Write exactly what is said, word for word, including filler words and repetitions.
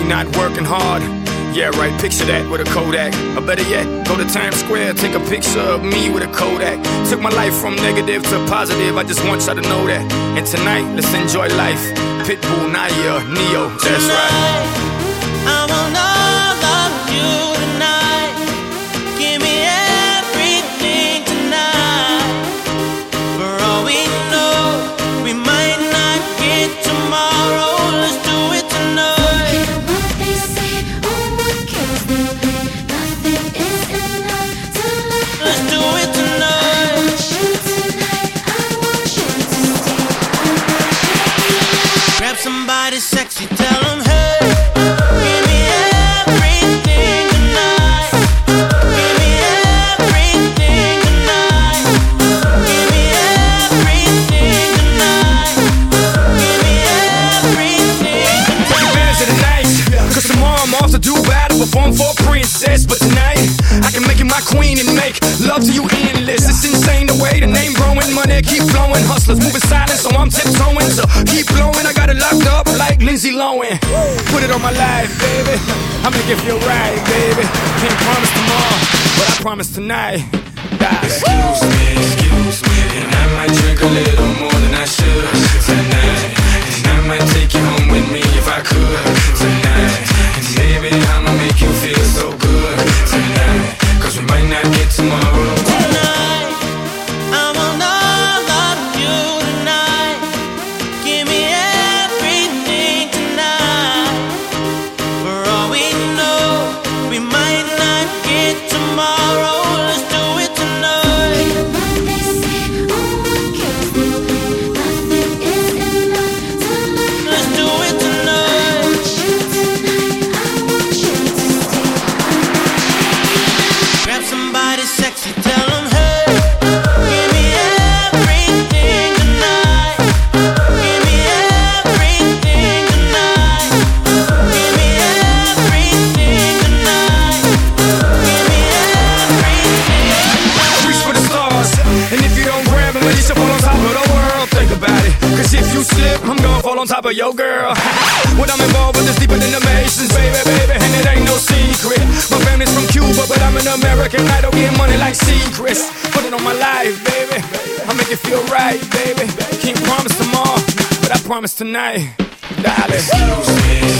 not working hard. Yeah, right, picture that with a Kodak. Or better yet, go to Times Square, take a picture of me with a Kodak. Took my life from negative to positive, I just want y'all to know that. And tonight, let's enjoy life. Pitbull, Naya, Neo, that's right. I want all of you tonight. Give me everything tonight. For all we know, we might not get tomorrow. Let's do it tonight. Somebody sexy, tell them, hey, give me everything tonight. Give me everything tonight. Give me everything tonight. Give me everything tonight. Take advantage of the night, cause tomorrow I'm off to Dubai to perform for a princess. But tonight, I can make you my queen and make love to you endless. It's insane the way the name growing, money keep flowing. Hustlers moving silent, so I'm tiptoeing. So keep blowing, I got it locked up like Lindsay Lohan. Put it on my life, baby. I'll make it feel right, baby. Can't promise tomorrow, but I promise tonight. Die. Excuse me, excuse me, and I might drink a little more than I should tonight. And I might take you home with me if I could tonight. And baby, I'ma make you feel so good tonight. Cause we might not get tomorrow. Tonight, I want all of you tonight. Give me everything tonight. For all we know, we might not get tomorrow. Let's do it tonight. Let's do it tonight. Grab somebody sexy, tell them, hey, give me everything tonight. Give me everything tonight. Give me everything tonight. Give me everything. Reach for the stars, and if you don't grab them, you should fall on top of the world. Think about it, cause if you slip, I'm gonna fall on top of your girl. What I'm involved with is deeper than the Masons, baby, baby, and it ain't no secret. My family's from Cuba, but I'm an American idol, getting money like secrets. Put it on my life, baby, I'll make it feel right, baby. Can't promise tomorrow, but I promise tonight, darling. Excuse me.